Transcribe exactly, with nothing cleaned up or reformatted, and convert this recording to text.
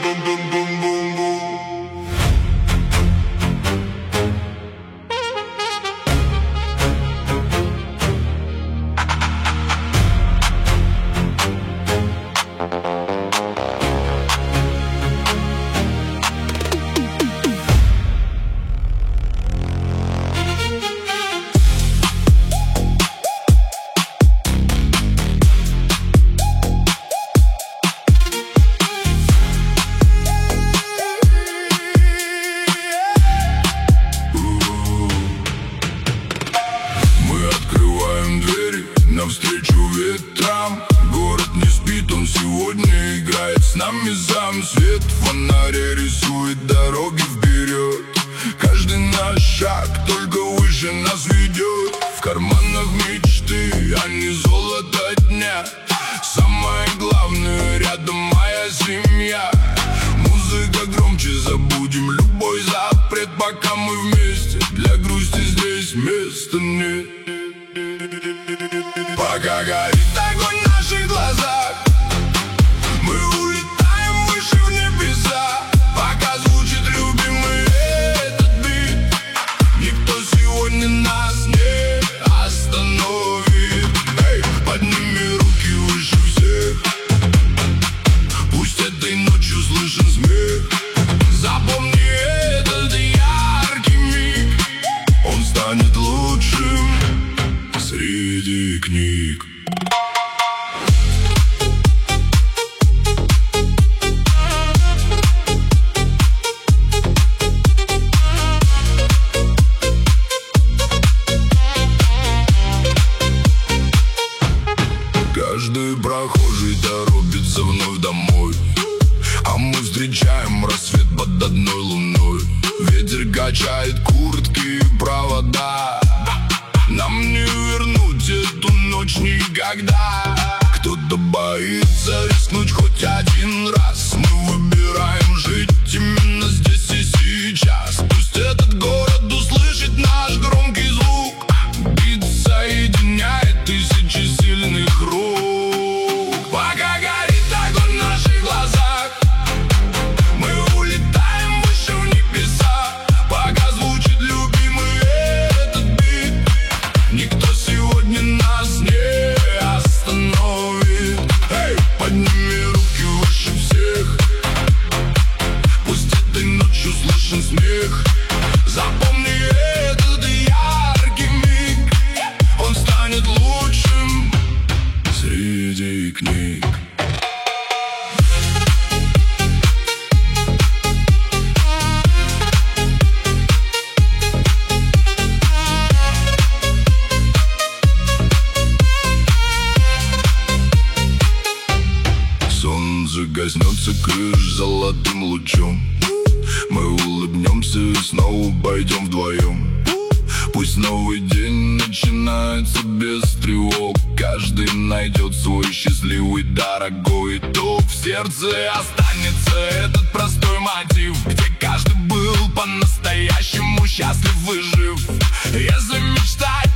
Навстречу ветрам, город не спит, он сегодня играет с нами сам. Свет фонаря рисует дороги вперед. Каждый наш шаг только выше нас ведет. В карманах мечты, а не золото дня. Самое главное, рядом моя семья. Музыка громче, забудем любой запрет, пока мы вместе. Для грусти здесь места нет. Пока горит огонь в наших глазах, мы улетаем выше в небеса. Пока звучит любимый этот бит, никто сегодня нас не остановит. Эй, подними руки выше всех, пусть этой ночью слышен смех. Запомни этот яркий миг, он станет лучшим среди книг. Каждый прохожий торопится вновь домой, а мы встречаем рассвет под одной луной. Ветер качает куртки и провода, нам не вернуть эту ночь никогда. Кто-то боится рискнуть хоть один раз. Мы выбираем жить именно здесь и сейчас. Пусть этот город услышит наш громкий звук. Бит соединяет тысячи сильных рук. Пока горит огонь в наших глазах, мы улетаем выше в небеса. Пока звучит любимый этот бит, никто сегодня нас не остановит. Эй, подними руки выше всех, пусть этой ночью слышен смех. Запомни этот яркий миг, он станет лучшим среди книг. Солнце коснется крыш золотым лучом. Мы улыбнемся и снова пойдем вдвоем. Пусть новый день начинается без тревог. Каждый найдет свой счастливый, дорогой итог. В сердце останется этот простой мотив, где каждый был по-настоящему счастлив и жив. Если мечтать